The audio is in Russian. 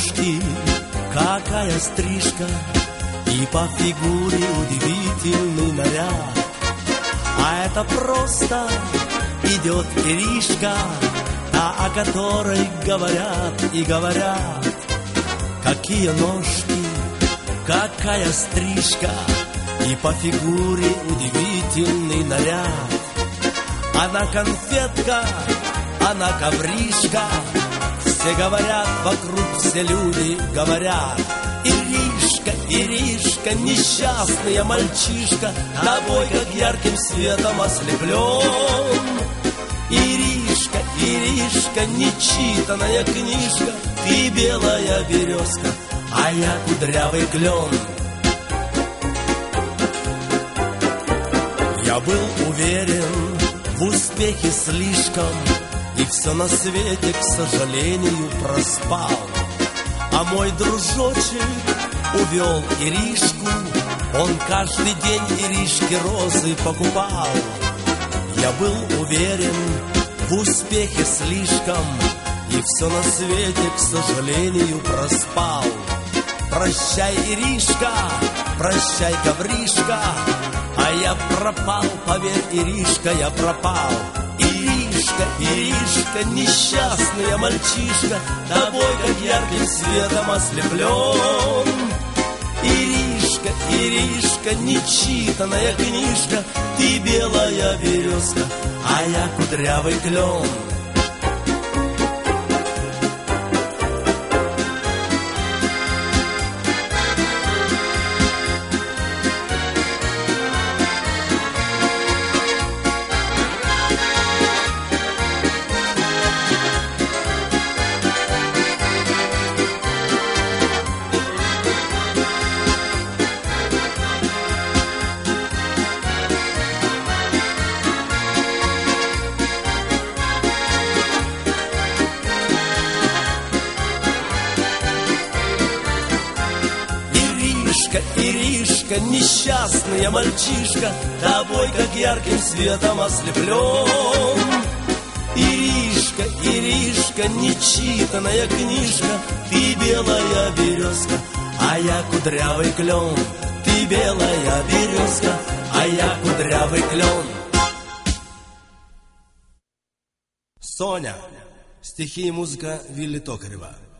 ножки, какая стрижка, и по фигуре удивительный наряд. А это просто идет Иришка, та, о которой говорят и говорят. Какие ножки, какая стрижка, и по фигуре удивительный наряд. Она конфетка, она ковришка, все говорят вокруг, все люди говорят. Иришка, Иришка, несчастная мальчишка, тобой как ярким светом ослеплен. Иришка, Иришка, нечитанная книжка, ты белая березка, а я кудрявый клен. Я был уверен в успехе слишком, и все на свете, к сожалению, проспал. А мой дружочек увел Иришку, он каждый день Иришке розы покупал. Я был уверен в успехе слишком, и все на свете, к сожалению, проспал. Прощай, Иришка, прощай, ковришка, а я пропал, поверь, Иришка, я пропал. Иришка, Иришка, несчастная мальчишка, тобой как ярким светом ослеплен. Иришка, Иришка, нечитанная книжка, ты белая березка, а я кудрявый клен. Иришка, несчастная мальчишка, тобой как ярким светом ослеплен. Иришка, Иришка, нечитанная книжка, ты белая березка, а я кудрявый клен. Ты белая березка, а я кудрявый клен. Соня. Стихи и музыка Вилли Токарева.